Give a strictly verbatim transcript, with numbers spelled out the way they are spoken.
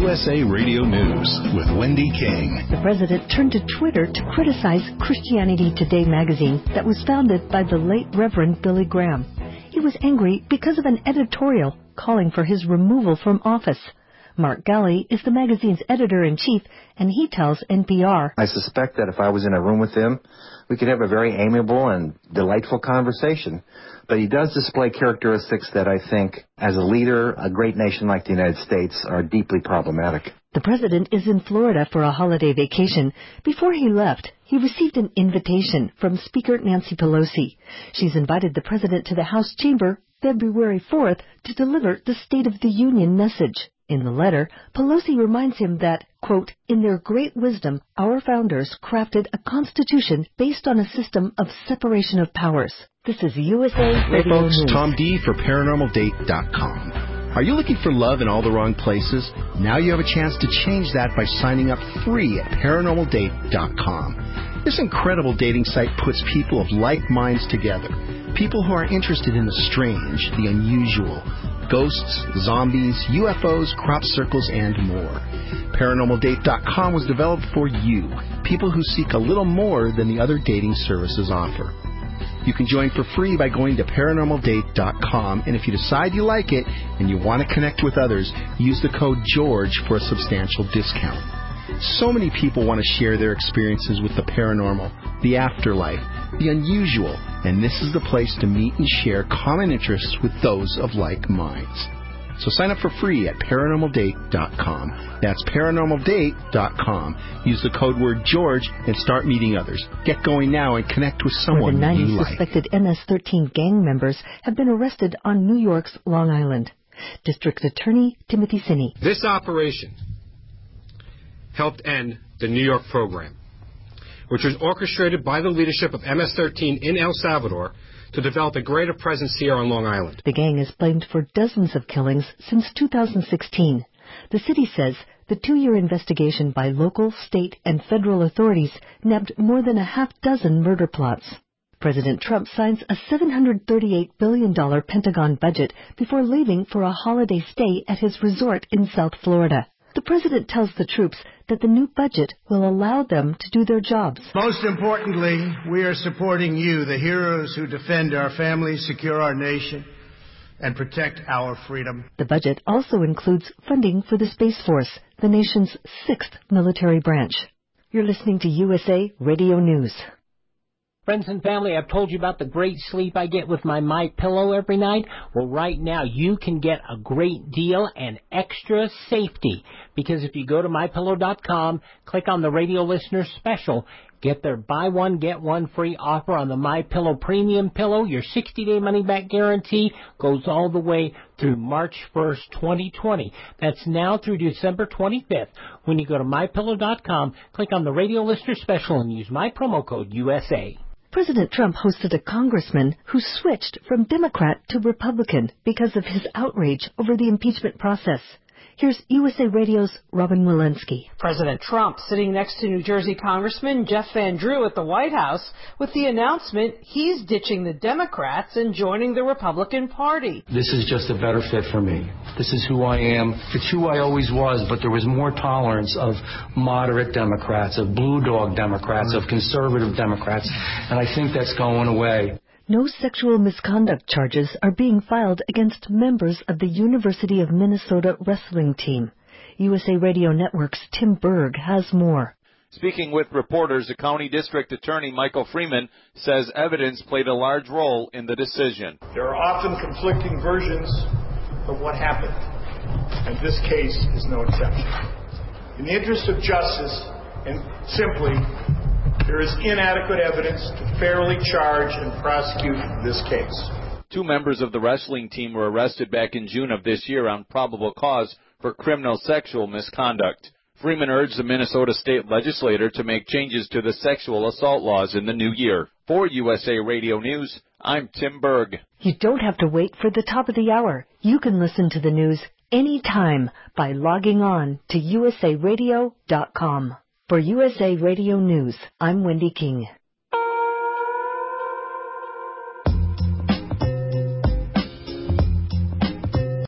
U S A Radio News with Wendy King. The president turned to Twitter to criticize Christianity Today magazine that was founded by the late Reverend Billy Graham. He was angry because of an editorial calling for his removal from office. Mark Galley is the magazine's editor-in-chief, and he tells N P R, I suspect that if I was in a room with him, we could have a very amiable and delightful conversation. But he does display characteristics that I think, as a leader, a great nation like the United States, are deeply problematic. The president is in Florida for a holiday vacation. Before he left, he received an invitation from Speaker Nancy Pelosi. She's invited the president to the House chamber February fourth to deliver the State of the Union message. In the letter, Pelosi reminds him that, quote, in their great wisdom, our founders crafted a constitution based on a system of separation of powers. This is U S A Hey Radio folks, News. Tom D for Paranormal Date dot com. Are you looking for love in all the wrong places? Now you have a chance to change that by signing up free at Paranormal Date dot com. This incredible dating site puts people of like minds together. People who are interested in the strange, the unusual, ghosts, zombies, U F Os, crop circles, and more. Paranormal Date dot com was developed for you, people who seek a little more than the other dating services offer. You can join for free by going to Paranormal Date dot com, and if you decide you like it and you want to connect with others, use the code GEORGE for a substantial discount. So many people want to share their experiences with the paranormal, the afterlife, the unusual, and this is the place to meet and share common interests with those of like minds. So sign up for free at Paranormal Date dot com. That's Paranormal Date dot com. Use the code word George and start meeting others. Get going now and connect with someone More than ninety you like. suspected M S thirteen gang members have been arrested on New York's Long Island. District Attorney Timothy Sinney. This operation helped end the New York program, which was orchestrated by the leadership of M S thirteen in El Salvador to develop a greater presence here on Long Island. The gang is blamed for dozens of killings since two thousand sixteen. The city says the two-year investigation by local, state, and federal authorities nabbed more than a half dozen murder plots. President Trump signs a seven hundred thirty-eight billion dollars Pentagon budget before leaving for a holiday stay at his resort in South Florida. The president tells the troops that the new budget will allow them to do their jobs. Most importantly, we are supporting you, the heroes who defend our families, secure our nation, and protect our freedom. The budget also includes funding for the Space Force, the nation's sixth military branch. You're listening to U S A Radio News. Friends and family, I've told you about the great sleep I get with my MyPillow every night. Well, right now you can get a great deal and extra safety, because if you go to My Pillow dot com, click on the radio listener special, get their buy one, get one free offer on the MyPillow Premium Pillow. Your sixty-day money-back guarantee goes all the way through March first, twenty twenty. That's now through December twenty-fifth. When you go to My Pillow dot com, click on the radio listener special and use my promo code U S A. President Trump hosted a congressman who switched from Democrat to Republican because of his outrage over the impeachment process. Here's U S A Radio's Robin Walensky. President Trump sitting next to New Jersey Congressman Jeff Van Drew at the White House with the announcement he's ditching the Democrats and joining the Republican Party. This is just a better fit for me. This is who I am. It's who I always was, but there was more tolerance of moderate Democrats, of blue dog Democrats, of conservative Democrats, and I think that's going away. No sexual misconduct charges are being filed against members of the University of Minnesota wrestling team. U S A Radio Network's Tim Berg has more. Speaking with reporters, the County District Attorney Michael Freeman says evidence played a large role in the decision. There are often conflicting versions of what happened, and this case is no exception. In the interest of justice, and simply, there is inadequate evidence to fairly charge and prosecute this case. Two members of the wrestling team were arrested back in June of this year on probable cause for criminal sexual misconduct. Freeman urged the Minnesota state legislature to make changes to the sexual assault laws in the new year. For U S A Radio News, I'm Tim Berg. You don't have to wait for the top of the hour. You can listen to the news anytime by logging on to U S A Radio dot com. For U S A Radio News, I'm Wendy King.